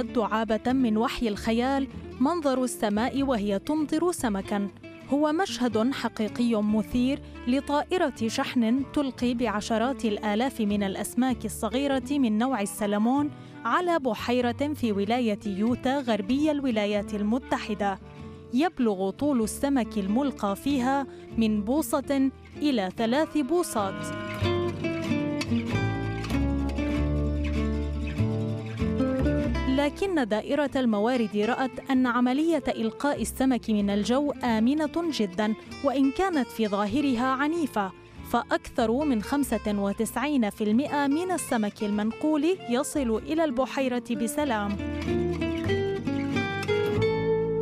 أشد دعابة من وحي الخيال منظر السماء وهي تمطر سمكاً. هو مشهد حقيقي مثير لطائرة شحن تلقي بعشرات الآلاف من الأسماك الصغيرة من نوع السلمون على بحيرة في ولاية يوتا غربي الولايات المتحدة. يبلغ طول السمك الملقى فيها من بوصة إلى 3 بوصات. لكن دائرة الموارد رأت أن عملية إلقاء السمك من الجو آمنة جداً، وإن كانت في ظاهرها عنيفة، فأكثر من 95% من السمك المنقول يصل إلى البحيرة بسلام.